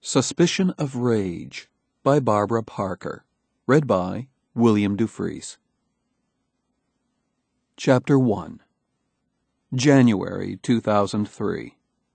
Suspicion of Rage by Barbara Parker. Read by William Dufresne. Chapter 1. January 2003.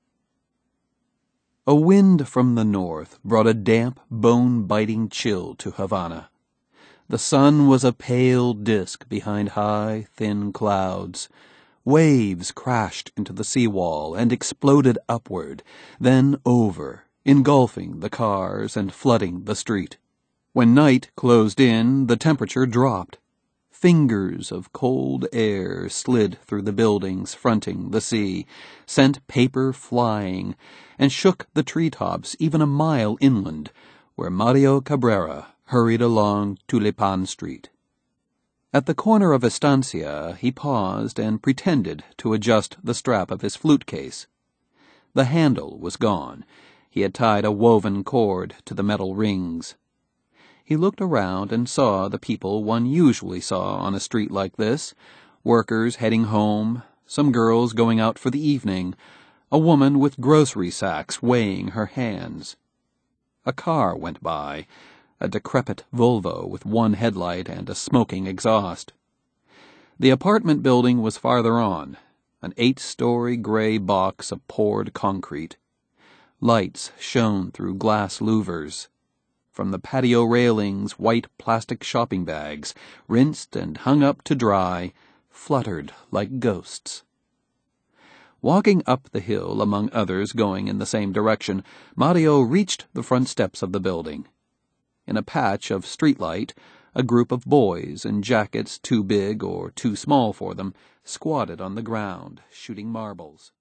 A wind from the north brought a damp, bone-biting chill to Havana. The sun was a pale disk behind high, thin clouds. Waves crashed into the seawall and exploded upward, then over, engulfing the cars and flooding the street. When night closed in, the temperature dropped. Fingers of cold air slid through the buildings fronting the sea, sent paper flying, and shook the treetops even a mile inland, where Mario Cabrera hurried along Tulipan Street. At the corner of Estancia, he paused and pretended to adjust the strap of his flute case. The handle was gone. He had tied a woven cord to the metal rings. He looked around and saw the people one usually saw on a street like this, workers heading home, some girls going out for the evening, a woman with grocery sacks weighing her hands. A car went by, a decrepit Volvo with one headlight and a smoking exhaust. The apartment building was farther on, an 8-story gray box of poured concrete. Lights shone through glass louvers. From the patio railings, white plastic shopping bags, rinsed and hung up to dry, fluttered like ghosts. Walking up the hill among others going in the same direction, Mario reached the front steps of the building. In a patch of streetlight, a group of boys in jackets too big or too small for them squatted on the ground, shooting marbles.